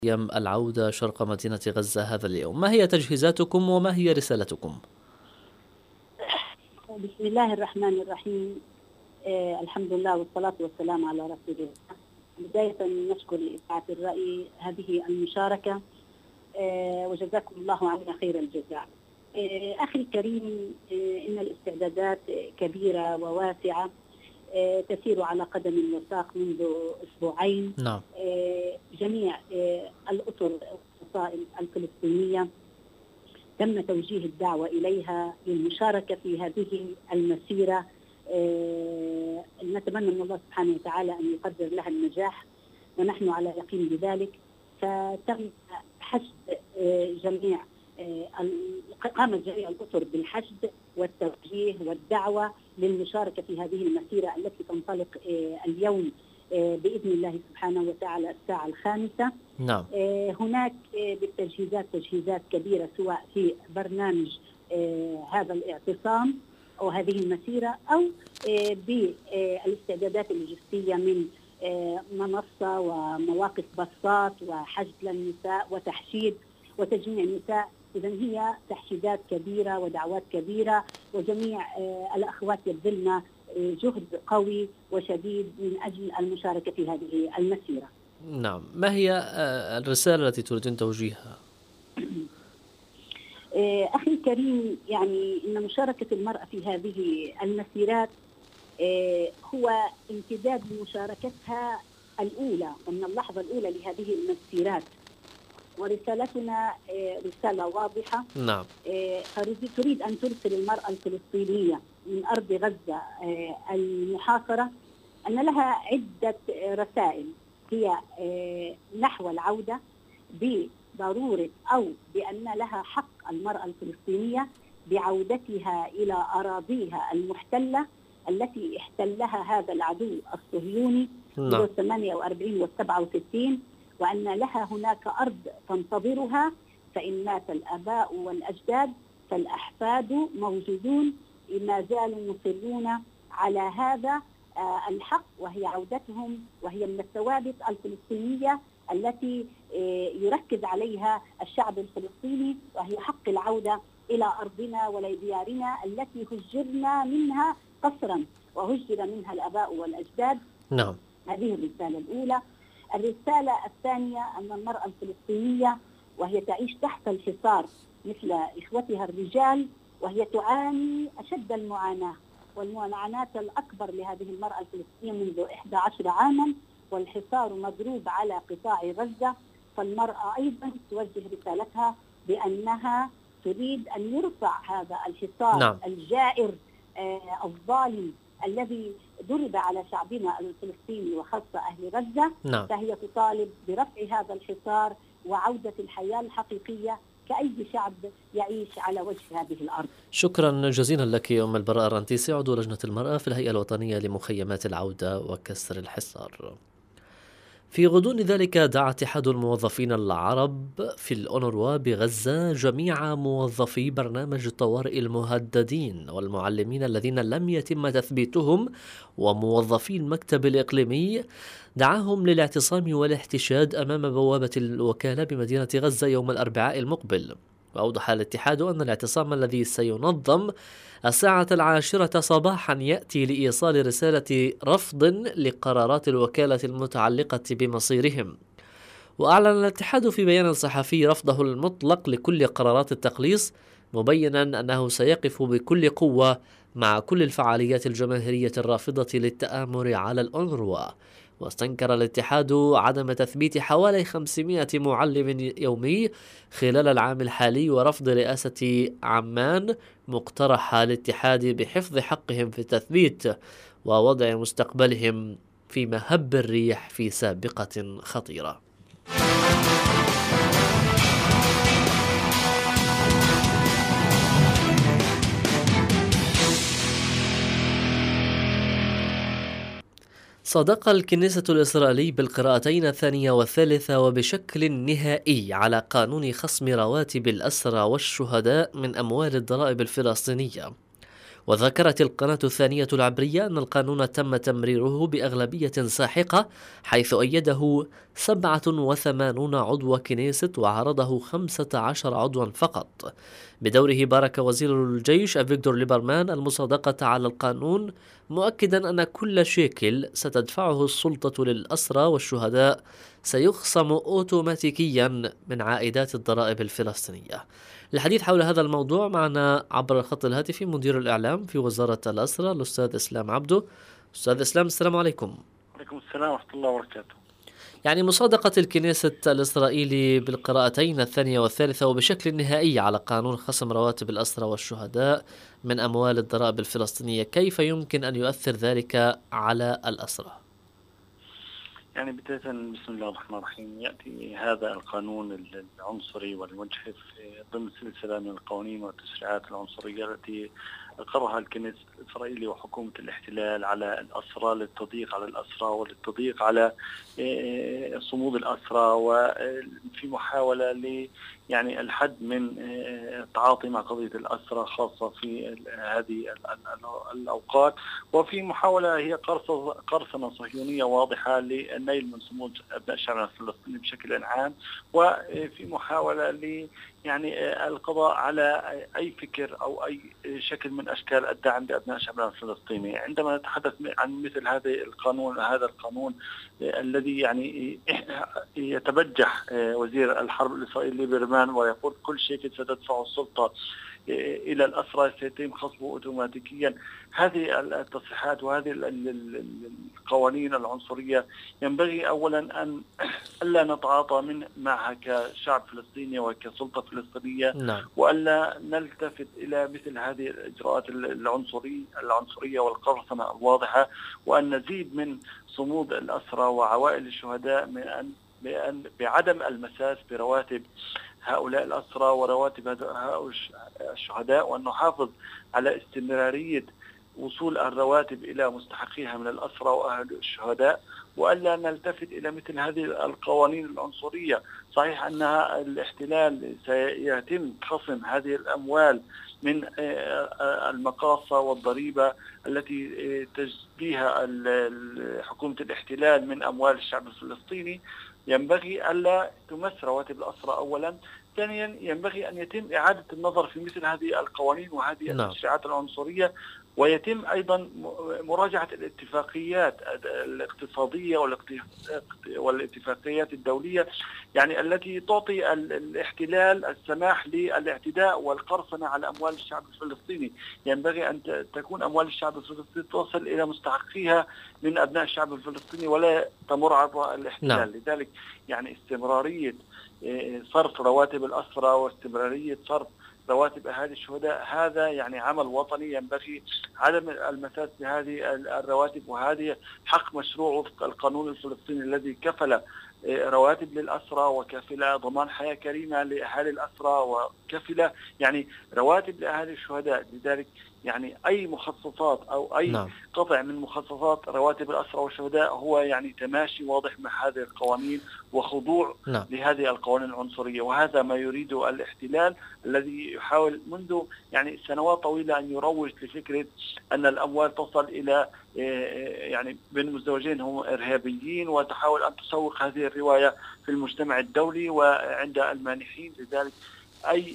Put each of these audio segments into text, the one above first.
أيام العودة شرق مدينة غزة هذا اليوم، ما هي تجهيزاتكم وما هي رسالتكم؟ بسم الله الرحمن الرحيم. الحمد لله والصلاة والسلام على رسول الله. بداية نشكر لإذاعة الرأي هذه المشاركة، وجزاكم الله عنا خير الجزاء. أخي الكريم، إن الاستعدادات كبيرة وواسعة، تسير على قدم وساق منذ أسبوعين. نعم. جميع الأطر والفصائل الفلسطينية تم توجيه الدعوة إليها للمشاركة في هذه المسيرة. نتمنى من الله سبحانه وتعالى أن يقدر لها النجاح، ونحن على يقين بذلك. فتم حشد قامت جميع الأطر بالحشد والتوجيه والدعوة للمشاركة في هذه المسيرة التي تنطلق اليوم بإذن الله سبحانه وتعالى الساعة 5. نعم. هناك بالتجهيزات تجهيزات كبيرة، سواء في برنامج هذا الاعتصام أو هذه المسيرة، أو بالاستعدادات اللوجستية من منصة ومواقف باصات وحشد للنساء وتحشيد وتجميع النساء. إذن هي تحشيدات كبيرة ودعوات كبيرة، وجميع الأخوات يبذلن جهد قوي وشديد من أجل المشاركة في هذه المسيرة. نعم، ما هي الرسالة التي تريدون توجيهها؟ أخي الكريم، يعني إن مشاركة المرأة في هذه المسيرات هو امتداد لمشاركتها الأولى ومن اللحظة الأولى لهذه المسيرات، ورسالتنا رسالة واضحة. نعم. تريد أن ترسل المرأة الفلسطينية من أرض غزة المحاصرة أن لها عدة رسائل، هي نحو العودة بضرورة أو بأن لها حق المرأة الفلسطينية بعودتها إلى أراضيها المحتلة التي احتلها هذا العدو الصهيوني منذ 48 و67، وأن لها هناك أرض تنتظرها، فإن مات الآباء والأجداد فالأحفاد موجودون، ما زالوا مصرون على هذا الحق، وهي عودتهم، وهي من الثوابت الفلسطينية التي يركز عليها الشعب الفلسطيني، وهي حق العودة إلى أرضنا ولديارنا التي هجرنا منها قسرا وهجر منها الآباء والأجداد. نعم. هذه الرسالة الأولى. الرسالة الثانية أن المرأة الفلسطينية وهي تعيش تحت الحصار مثل إخوتها الرجال، وهي تعاني أشد المعاناة، والمعاناة الأكبر لهذه المرأة الفلسطينية منذ 11 عاما، والحصار مضروب على قطاع غزة. فالمرأة أيضا توجه رسالتها بأنها تريد أن يرفع هذا الحصار. نعم. الجائر الظالم الذي ضرب على شعبنا الفلسطيني وخاصة أهل غزة. نعم. فهي تطالب برفع هذا الحصار وعودة الحياة الحقيقية كأي شعب يعيش على وجه هذه الأرض. شكرا جزيلا لك أم البراء الرنتيسي، عضو لجنة المرأة في الهيئة الوطنية لمخيمات العودة وكسر الحصار. في غضون ذلك دعا اتحاد الموظفين العرب في الأونروا بغزة جميع موظفي برنامج الطوارئ المهددين والمعلمين الذين لم يتم تثبيتهم وموظفي المكتب الإقليمي، دعاهم للاعتصام والاحتشاد أمام بوابة الوكالة بمدينة غزة يوم الأربعاء المقبل. وأوضح الاتحاد أن الاعتصام الذي سينظم الساعة 10 صباحا يأتي لإيصال رسالة رفض لقرارات الوكالة المتعلقة بمصيرهم. وأعلن الاتحاد في بيان صحفي رفضه المطلق لكل قرارات التقليص، مبينا أنه سيقف بكل قوة مع كل الفعاليات الجماهيرية الرافضة للتآمر على الأونروا. واستنكر الاتحاد عدم تثبيت حوالي 500 معلم يومي خلال العام الحالي، ورفض رئاسة عمان مقترح الاتحاد بحفظ حقهم في التثبيت ووضع مستقبلهم في مهب الريح في سابقة خطيرة. صدق الكنيسة الإسرائيلي بالقراءتين الثانية والثالثة وبشكل نهائي على قانون خصم رواتب الأسرى والشهداء من أموال الضرائب الفلسطينية. وذكرت القناة الثانية العبرية أن القانون تم تمريره بأغلبية ساحقة، حيث أيده 87 عضو كنيست وعرضه 15 عضوا فقط. بدوره بارك وزير الجيش أفيغدور ليبرمان المصادقة على القانون، مؤكدا أن كل شيكل ستدفعه السلطة للأسرى والشهداء سيخصم أوتوماتيكيا من عائدات الضرائب الفلسطينية. للحديث حول هذا الموضوع معنا عبر الخط الهاتفي مدير الإعلام في وزارة الأسرى الأستاذ إسلام عبده. أستاذ إسلام، السلام عليكم. وعليكم السلام ورحمة الله وبركاته. يعني مصادقة الكنيست الإسرائيلي بالقراءتين الثانية والثالثة وبشكل نهائي على قانون خصم رواتب الأسرى والشهداء من أموال الضرائب الفلسطينية، كيف يمكن أن يؤثر ذلك على الأسرى؟ يعني بداية بسم الله الرحمن الرحيم، يأتي هذا القانون العنصري والمجحف ضمن سلسلة من القوانين والتشريعات العنصرية التي أقرها الكنيست الإسرائيلي وحكومة الاحتلال على الأسرى للتضييق على الأسرى وللتضييق على صمود الأسرى، وفي محاولة يعني الحد من التعاطي مع قضية الأسرى خاصة في هذه الأوقات، وفي محاولة هي قرصنة صهيونية واضحة للنيل من صمود أبناء الشعب الفلسطيني بشكل عام، وفي محاولة يعني القضاء على أي فكر أو أي شكل من أشكال الدعم لأبناء الشعب الفلسطيني. عندما نتحدث عن مثل هذا القانون الذي يعني يتبجح وزير الحرب الإسرائيلي ليبرمان ويقول كل شيء ستدفعه السلطة إلى الأسرى سيتم خصمه أوتوماتيكيا، هذه التصريحات وهذه القوانين العنصرية ينبغي أولا أن ألا نتعاطى معها كشعب فلسطيني وكسلطة فلسطينية، وألا نلتفت إلى مثل هذه الإجراءات العنصرية والقرصنة الواضحة، وأن نزيد من صمود الأسرى وعوائل الشهداء بعدم المساس برواتب هؤلاء الأسرى ورواتب هؤلاء الشهداء، وأن نحافظ على استمرارية وصول الرواتب إلى مستحقيها من الأسرى وأهل الشهداء، وألا نلتفت إلى مثل هذه القوانين العنصرية. صحيح أن الاحتلال سيتم خصم هذه الأموال من المقاصة والضريبة التي تجديها حكومة الاحتلال من أموال الشعب الفلسطيني، ينبغي ألا تمس رواتب الأسرى أولا. ثانيا ينبغي أن يتم إعادة النظر في مثل ههذه القوانين وهذه التشريعات العنصرية، ويتم أيضا مراجعة الاتفاقيات الاقتصادية والاتفاقيات الدولية يعني التي تعطي الاحتلال السماح للاعتداء والقرصنة على أموال الشعب الفلسطيني. ينبغي أن تكون أموال الشعب الفلسطيني تصل إلى مستحقيها من أبناء الشعب الفلسطيني ولا تمر عبر الاحتلال. لذلك يعني استمرارية صرف رواتب الأسرى واستمرارية صرف رواتب أهالي الشهداء هذا يعني عمل وطني، ينبغي عدم المساس بهذه الرواتب، وهذه حق مشروع وفق القانون الفلسطيني الذي كفل رواتب للأسرى وكفل ضمان حياة كريمة لأهالي الأسرى وكفل يعني رواتب لأهالي الشهداء. لذلك يعني أي مخصصات أو أي قطع من مخصصات رواتب الأسرى والشهداء هو يعني تماشي واضح مع هذه القوانين وخضوع لهذه القوانين العنصرية، وهذا ما يريده الاحتلال الذي يحاول منذ يعني سنوات طويلة أن يروج لفكرة أن الأموال تصل إلى يعني بين المزدوجين هم إرهابيين، وتحاول أن تسوق هذه الرواية في المجتمع الدولي وعند المانحين. لذلك أي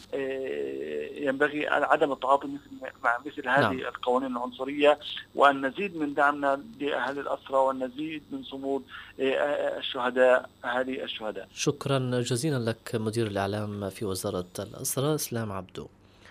ينبغي عدم التعاطي مع مثل هذه القوانين العنصرية، وأن نزيد من دعمنا لأهل الأسرى وأن نزيد من صمود الشهداء أهالي الشهداء. شكرا جزيلا لك مدير الإعلام في وزارة الأسرى إسلام عبده.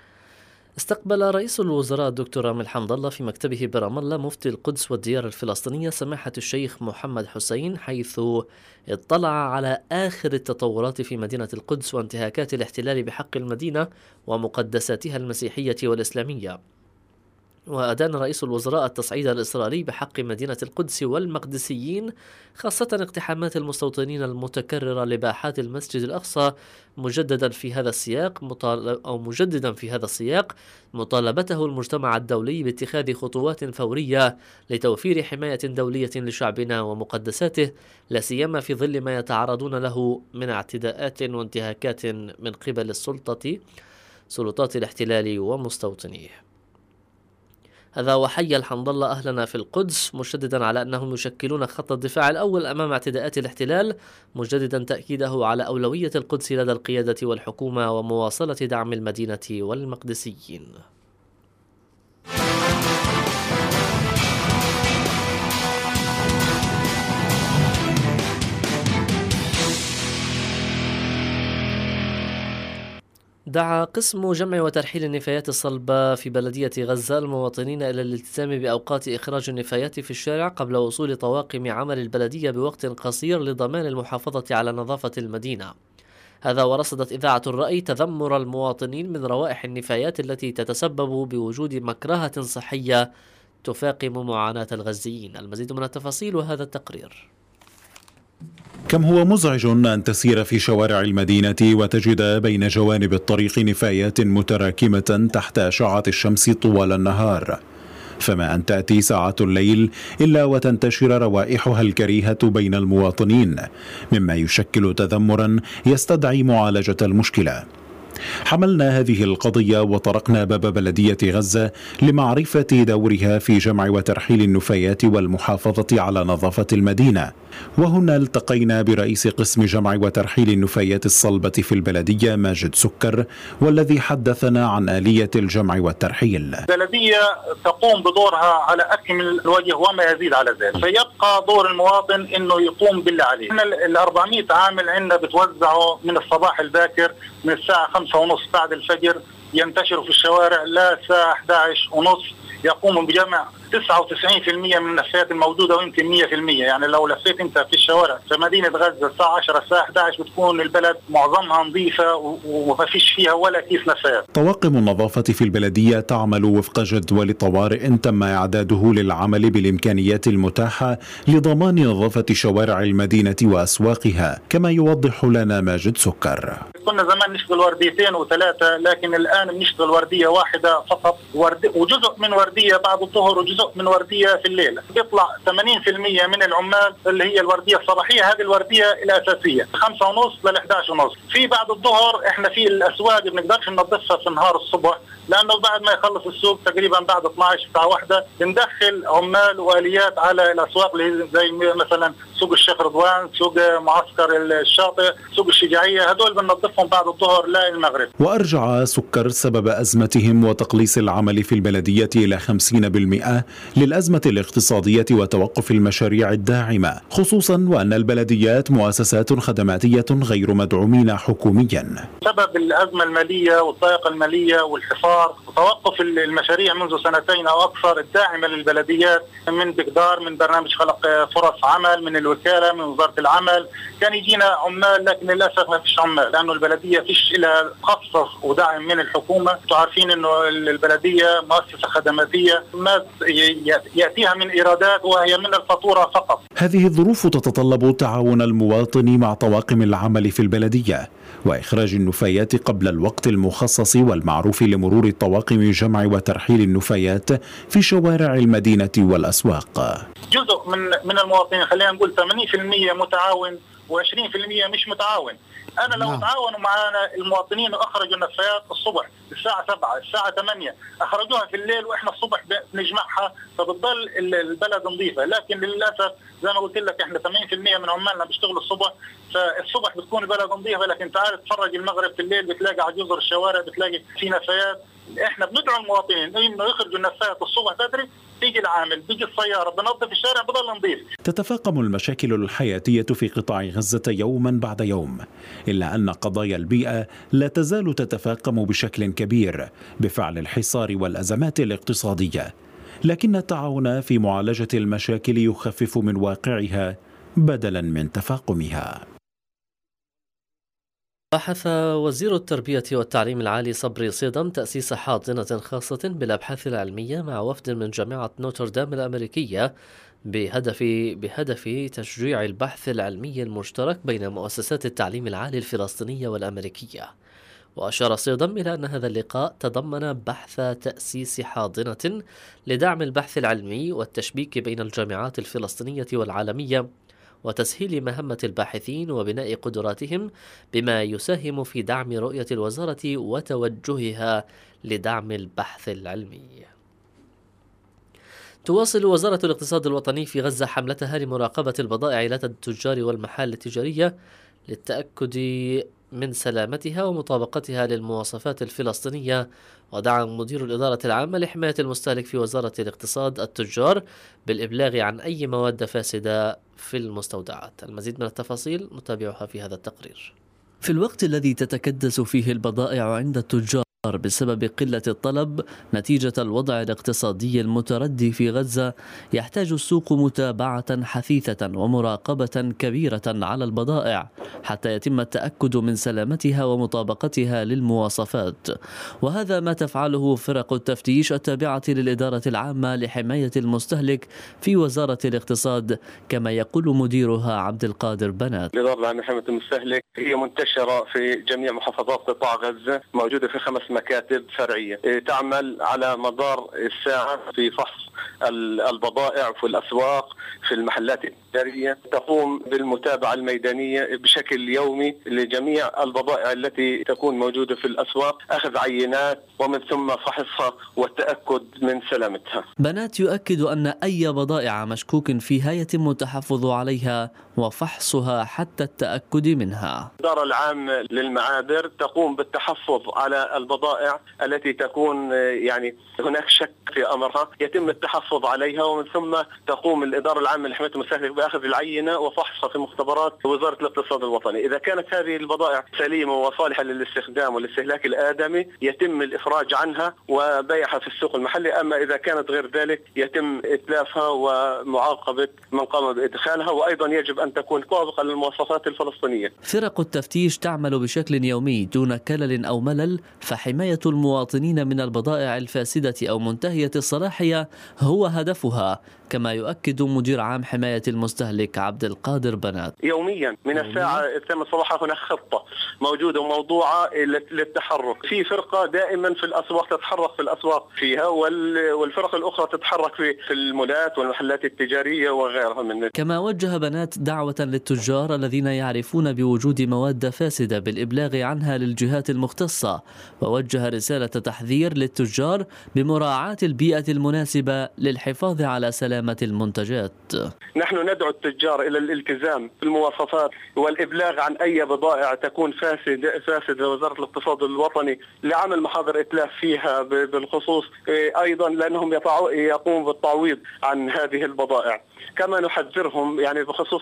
استقبل رئيس الوزراء الدكتور رامي الحمد الله في مكتبه برام الله مفتي القدس والديار الفلسطينية سماحة الشيخ محمد حسين، حيث اطلع على آخر التطورات في مدينة القدس وانتهاكات الاحتلال بحق المدينة ومقدساتها المسيحية والإسلامية. وأدان رئيس الوزراء التصعيد الإسرائيلي بحق مدينة القدس والمقدسيين، خاصة اقتحامات المستوطنين المتكررة لباحات المسجد الأقصى، مجددا في هذا السياق مطالبته المجتمع الدولي باتخاذ خطوات فورية لتوفير حماية دولية لشعبنا ومقدساته، لا سيما في ظل ما يتعرضون له من اعتداءات وانتهاكات من قبل سلطات الاحتلال ومستوطنيه. هذا وحي الحنظلة أهلنا في القدس، مشددا على أنهم يشكلون خط الدفاع الأول أمام اعتداءات الاحتلال، مجددا تأكيده على أولوية القدس لدى القيادة والحكومة ومواصلة دعم المدينة والمقدسيين. دعا قسم جمع وترحيل النفايات الصلبة في بلدية غزة المواطنين إلى الالتزام بأوقات إخراج النفايات في الشارع قبل وصول طواقم عمل البلدية بوقت قصير لضمان المحافظة على نظافة المدينة. هذا ورصدت إذاعة الرأي تذمر المواطنين من روائح النفايات التي تتسبب بوجود مكرهة صحية تفاقم معاناة الغزيين. المزيد من التفاصيل وهذا التقرير. كم هو مزعج أن تسير في شوارع المدينة وتجد بين جوانب الطريق نفايات متراكمة تحت أشعة الشمس طوال النهار، فما أن تأتي ساعات الليل إلا وتنتشر روائحها الكريهة بين المواطنين، مما يشكل تذمرا يستدعي معالجة المشكلة. حملنا هذه القضية وطرقنا باب بلدية غزة لمعرفة دورها في جمع وترحيل النفايات والمحافظة على نظافة المدينة، وهنا التقينا برئيس قسم جمع وترحيل النفايات الصلبة في البلدية ماجد سكر، والذي حدثنا عن آلية الجمع والترحيل. البلدية تقوم بدورها على أكمل الوجه وما يزيد على ذلك، فيبقى دور المواطن أنه يقوم باللي عليه. ال 400 عامل عندنا بتوزعوا من الصباح الباكر من الساعة 5:30 بعد الفجر، ينتشروا في الشوارع لا الساعة 11:30، يقوموا بجمع 99% من النفايات الموجودة ويمكن 100%. يعني لو لفيت انت في الشوارع في مدينة غزة الساعة 10 الساعة 11 بتكون البلد معظمها نظيفة وما فيش فيها ولا كيس نفايات. طواقم النظافة في البلدية تعمل وفق جدول طوارئ تم إعداده للعمل بالإمكانيات المتاحة لضمان نظافة شوارع المدينة وأسواقها، كما يوضح لنا ماجد سكر. كنا زمان نشتغل ورديتين و3، لكن الآن بنشتغل وردية واحدة فقط، وجزء من وردية بعد الظهر وجزء من وردية في الليل. بيطلع 80% من العمال اللي هي الوردية الصباحية، هذه الوردية الأساسية 5:30 ل 11:30. في بعد الظهر احنا في الأسواق بنقدرش ننظفها في نهار الصبح، لأنه بعد ما يخلص السوق تقريبا بعد 12 الساعة 1 بندخل عمال وآليات على الأسواق زي مثلا سوق الشيخ رضوان، سوق معسكر الشاطئ، سوق الشجاعية، هدول بننظفهم بعد الظهر لا المغرب. وأرجع سكر سبب أزمتهم وتقليص العمل في البلدية إلى 50% للأزمة الاقتصادية وتوقف المشاريع الداعمة، خصوصا وأن البلديات مؤسسات خدماتية غير مدعومين حكوميا. سبب الأزمة المالية والضائقة المالية والحصار وتوقف المشاريع منذ 2 أو أكثر الداعمة للبلديات من بقدار، من برنامج خلق فرص عمل، من الوكالة، من وزارة العمل. كان يجينا عمال لكن للأسف ما فيش عمال، لأنه البلدية فيش إلى خصص ودعم من الحكومة. تعرفين أنه البلدية مؤسسة خدماتية ما يأتيها من إيرادات وهي من الفاتورة فقط. هذه الظروف تتطلب تعاون المواطن مع طواقم العمل في البلدية وإخراج النفايات قبل الوقت المخصص والمعروف لمرور الطواقم جمع وترحيل النفايات في شوارع المدينة والأسواق. جزء من المواطنين، خلينا نقول 80% متعاون و20% مش متعاون. أنا لو تعاونوا معنا المواطنين وأخرجوا النفايات الصبح الساعة 7 الساعة 8 أخرجوها في الليل وإحنا الصبح بنجمعها، فبتضل البلد نظيفة. لكن للأسف زي ما قلت لك إحنا 80% من عمالنا بيشتغلوا الصبح، فالصبح بتكون البلد نظيفة، لكن تعال تفرج المغرب في الليل بتلاقي على جزر الشوارع بتلاقي في نفايات. احنا بندعو المواطنين انه يخرجوا النفايات الصبح بدري، تيجي العامل بيجي السياره بنظف الشارع بضل نظيف. تتفاقم المشاكل الحياتيه في قطاع غزه يوما بعد يوم، الا ان قضايا البيئه لا تزال تتفاقم بشكل كبير بفعل الحصار والازمات الاقتصاديه، لكن التعاون في معالجه المشاكل يخفف من واقعها بدلا من تفاقمها. بحث وزير التربية والتعليم العالي صبري صيدم تأسيس حاضنة خاصة بالأبحاث العلمية مع وفد من جامعة نوتردام الأمريكية بهدف تشجيع البحث العلمي المشترك بين مؤسسات التعليم العالي الفلسطينية والأمريكية. وأشار صيدم إلى أن هذا اللقاء تضمن بحث تأسيس حاضنة لدعم البحث العلمي والتشبيك بين الجامعات الفلسطينية والعالمية وتسهيل مهمة الباحثين وبناء قدراتهم، بما يساهم في دعم رؤية الوزارة وتوجهها لدعم البحث العلمي. تواصل وزارة الاقتصاد الوطني في غزة حملتها لمراقبة البضائع لدى التجار والمحال التجارية للتأكد من سلامتها ومطابقتها للمواصفات الفلسطينية. ودعا مدير الإدارة العامة لحماية المستهلك في وزارة الاقتصاد التجار بالإبلاغ عن أي مواد فاسدة في المستودعات. المزيد من التفاصيل نتابعها في هذا التقرير. في الوقت الذي تتكدس فيه البضائع عند التجار بسبب قلة الطلب نتيجة الوضع الاقتصادي المتردي في غزة، يحتاج السوق متابعة حثيثة ومراقبة كبيرة على البضائع حتى يتم التأكد من سلامتها ومطابقتها للمواصفات. وهذا ما تفعله فرق التفتيش التابعة للإدارة العامة لحماية المستهلك في وزارة الاقتصاد، كما يقول مديرها عبد القادر بنات. الإدارة العامة لحماية المستهلك هي منتشرة في جميع محافظات قطاع غزة، موجودة في 5 مكاتب فرعية تعمل على مدار الساعة في فحص البضائع في الأسواق في المحلات التجارية. تقوم بالمتابعة الميدانية بشكل يومي لجميع البضائع التي تكون موجودة في الأسواق، أخذ عينات ومن ثم فحصها والتأكد من سلامتها. بنات يؤكد أن أي بضائع مشكوك فيها يتم التحفظ عليها وفحصها حتى التأكد منها. الإدارة العامة للمعابر تقوم بالتحفظ على البضائع التي تكون يعني هناك شك في أمرها، يتم التحفظ عليها ومن ثم تقوم الإدارة العامة لحماية المستهلك بأخذ العينة وفحصها في مختبرات وزارة الاقتصاد الوطني. إذا كانت هذه البضائع سليمة وصالحة للاستخدام والاستهلاك الآدمي يتم الإفراج عنها وبيعها في السوق المحلي، أما إذا كانت غير ذلك يتم إتلافها ومعاقبة من قام بإدخالها، وأيضا يجب أن تكون طابقة للمواصفات الفلسطينية. فرق التفتيش تعمل بشكل يومي دون كلل أو ملل، فحماية المواطنين من البضائع الفاسدة أو منتهية الصلاحية هو هدفها، كما يؤكد مدير عام حماية المستهلك عبد القادر بنات. يوميا من الساعة 8 صباحا هناك خطة موجودة وموضوعة للتحرك. في فرقة دائما في الأسواق تتحرك في الأسواق فيها، والفرق الأخرى تتحرك في المولات والمحلات التجارية وغيرها من. كما وجه بنات دعوة للتجار الذين يعرفون بوجود مواد فاسدة بالإبلاغ عنها للجهات المختصة، ووجه رسالة تحذير للتجار بمراعاة البيئة المناسبة للحفاظ على سلامة المنتجات. نحن ندعو التجار إلى الالتزام بالمواصفات والإبلاغ عن أي بضائع تكون فاسدة وزارة الاقتصاد الوطني لعمل محاضر إتلاف فيها بالخصوص، أيضا لأنهم يقوموا بالتعويض عن هذه البضائع. كما نحذرهم يعني بخصوص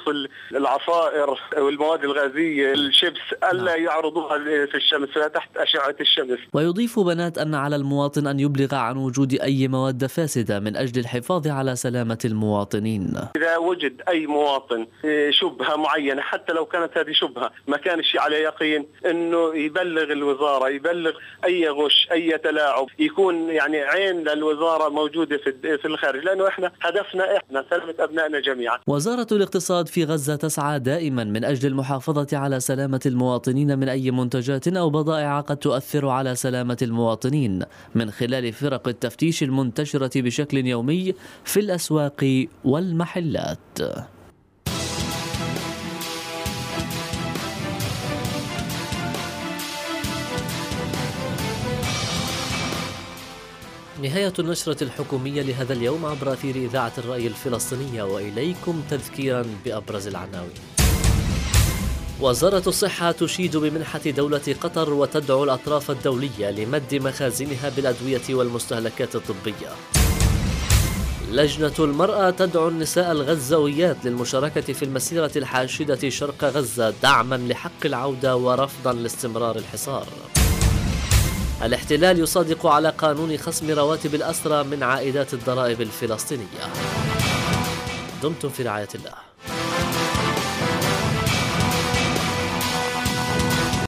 العصائر والمواد الغازية الشيبس ألا يعرضوها في الشمس تحت أشعة الشمس. ويضيف بنات أن على المواطن أن يبلغ عن وجود أي مواد فاسدة من أجل الحفاظ على سلامة المواطنين. إذا وجد أي مواطن شبهة معينة، حتى لو كانت هذه شبهة ما كانش على يقين، إنه يبلغ الوزارة، يبلغ أي غش أي تلاعب، يكون يعني عين للوزارة موجودة في الخارج، لأنه إحنا هدفنا إحنا سلامة أبنائنا جميعا. وزارة الاقتصاد في غزة تسعى دائما من أجل المحافظة على سلامة المواطنين من أي منتجات أو بضائع قد تؤثر على سلامة المواطنين من خلال فرق التفتيش المنتشرة بشكل يومي في الأسواق والمحلات. نهاية النشرة الحكومية لهذا اليوم عبر أثير إذاعة الرأي الفلسطينية، وإليكم تذكيرا بأبرز العناوين. وزارة الصحة تشيد بمنحة دولة قطر وتدعو الأطراف الدولية لمد مخازنها بالأدوية والمستهلكات الطبية. لجنة المرأة تدعو النساء الغزاويات للمشاركة في المسيرة الحاشدة شرق غزة دعما لحق العودة ورفضا لاستمرار الحصار. الاحتلال يصادق على قانون خصم رواتب الأسرى من عائدات الضرائب الفلسطينية. دمتم في رعاية الله.